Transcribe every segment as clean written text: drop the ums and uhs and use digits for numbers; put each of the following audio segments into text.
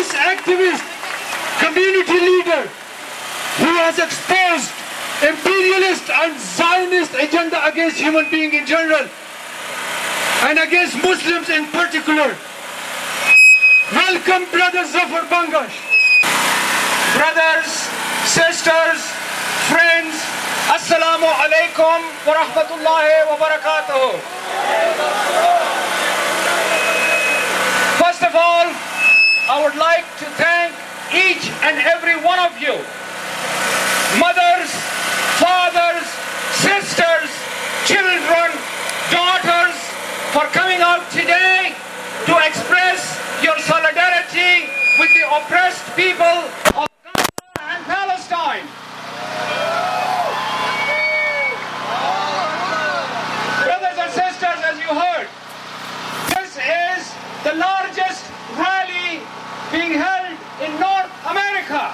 peace activist, community leader who has exposed imperialist and Zionist agenda against human beings in general and against Muslims in particular. Welcome, Brother Zafar Bangash. Brothers, sisters, friends, Assalamu alaikum wa rahmatullahi wa barakatuh. First of all, I would like to thank each and every one of you, mothers, fathers, sisters, children, daughters, for coming out today to express your solidarity with the oppressed people of Gaza and Palestine. Brothers and sisters, as you heard, this is the largest rally being held in North America.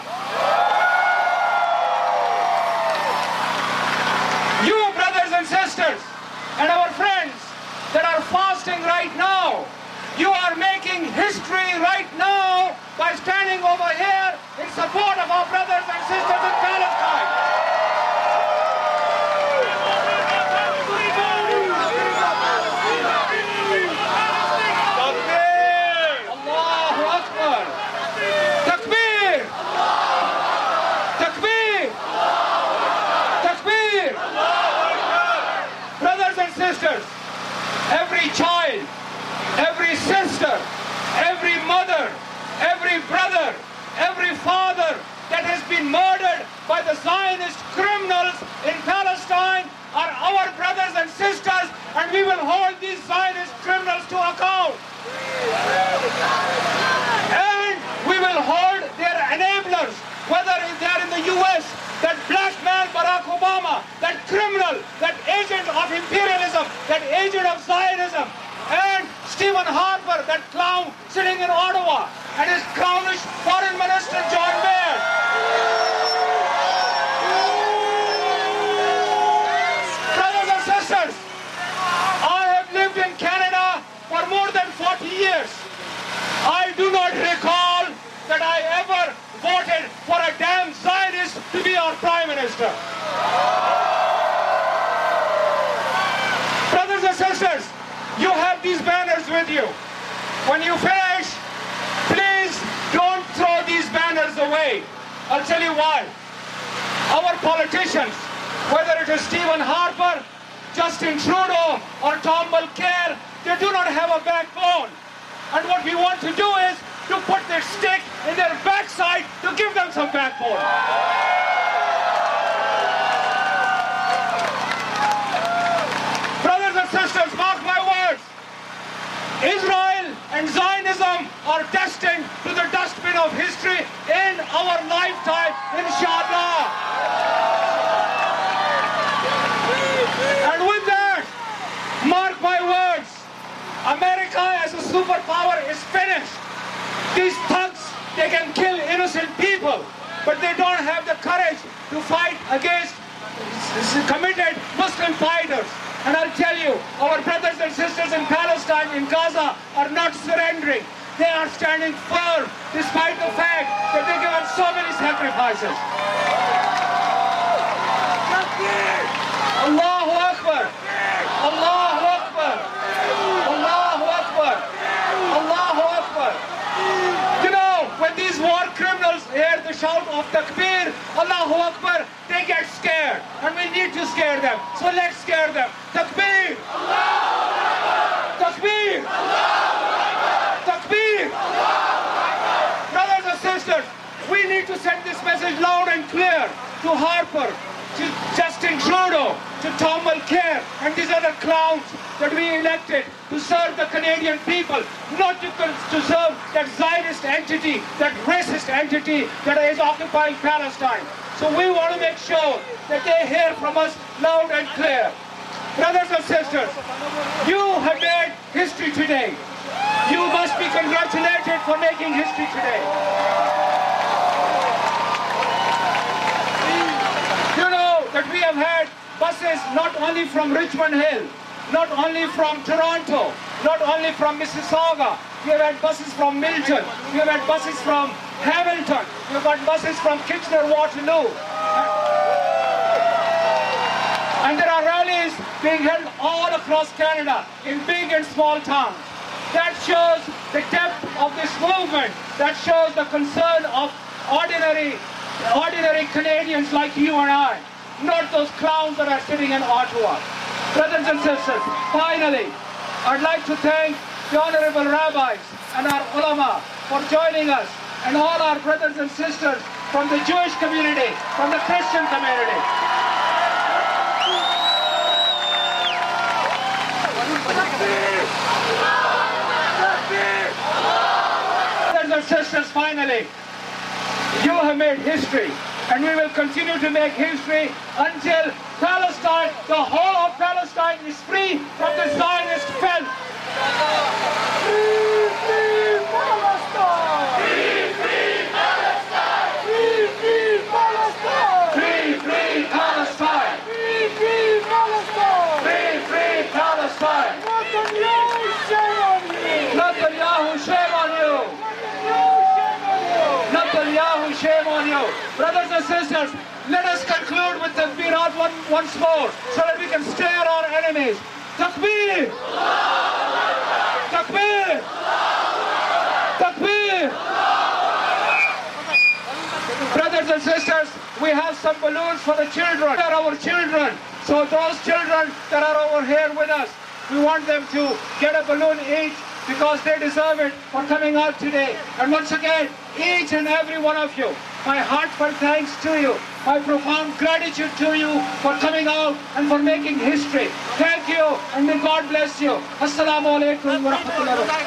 You, brothers and sisters, and our friends that are fasting right now, you are making history right now by standing over here in support of our brothers and sisters in Palestine. Takbir! Allahu Akbar! Takbir! Takbir! Takbir! Brothers and sisters, every child, every sister, every mother, every brother, every father that has been murdered by the Zionist criminals in Palestine are our brothers and sisters, and we will hold these Zionist criminals to account. And we will hold their enablers, whether they are in the US, that black man Barack Obama, that criminal, that agent of imperialism, that agent of Zionism, and Stephen Harper, that clown sitting in Ottawa, and his clownish foreign minister John Baird. Brothers and sisters, I have lived in Canada for more than 40 years. I do not recall that I ever voted for a damn Zionist to be our Prime Minister. Brothers and sisters, you have these banners with you. When you finish, please don't throw these banners away. I'll tell you why. Our politicians, whether it is Stephen Harper, Justin Trudeau, or Tom Mulcair, they do not have a backbone. And what we want to do is to put their stick in their backside to give them some backbone. Brothers and sisters, mark my words. Israel and Zionism are destined to the dustbin of history in our lifetime, inshallah. And with that, mark my words, America as a superpower is finished. These thugs, they can kill innocent people, but they don't have the courage to fight against committed Muslim fighters. And I'll tell you, our brothers and sisters in Palestine, in Gaza, are not surrendering. They are standing firm, despite the fact that they've given so many sacrifices. Allahu Akbar! Allahu Akbar! Allahu Akbar! Allahu Akbar! You know, when these war criminals hear the shout of Takbir, Allahu Akbar, they get scared. And we need to scare them. So let's scare them. Takbir! Takbir! Takbir! Brothers and sisters, we need to send this message loud and clear to Harper, to Justin Trudeau, to Tom Mulcair, and these other clowns that we elected to serve the Canadian people, not to serve that Zionist entity, that racist entity that is occupying Palestine. So we want to make sure that they hear from us loud and clear. Brothers and sisters, you have made history today. You must be congratulated for making history today. You know that we have had buses not only from Richmond Hill, not only from Toronto, not only from Mississauga. We have had buses from Milton. We have had buses from Hamilton. We have got buses from Kitchener-Waterloo. And there are rallies being held all across Canada in big and small towns. That shows the depth of this movement. That shows the concern of ordinary Canadians like you and I, not those clowns that are sitting in Ottawa. Brothers and sisters, finally, I'd like to thank the honorable rabbis and our ulama for joining us, and all our brothers and sisters from the Jewish community, from the Christian community. Brothers and sisters, finally, you have made history, and we will continue to make history until Palestine, the whole of Palestine, is free from the Zionist filth. Free, free Palestine! Free, free Palestine! Free, free Palestine! Free, free Palestine! Free, free Palestine! Free, free Palestine! Netanyahu, shame on you! Netanyahu, shame on you! Netanyahu, shame on you! Brothers and sisters, let us conclude with the Virat once more, so that we can stare our enemies. Takbir! Takbir! Takbir! Brothers and sisters, we have some balloons for the children. They are our children. So those children that are over here with us, we want them to get a balloon each, because they deserve it for coming out today. And once again, each and every one of you, my heartfelt thanks to you, my profound gratitude to you for coming out and for making history. Thank you, and may God bless you. Assalamu alaikum wa rahmatullahi wa barakatuh.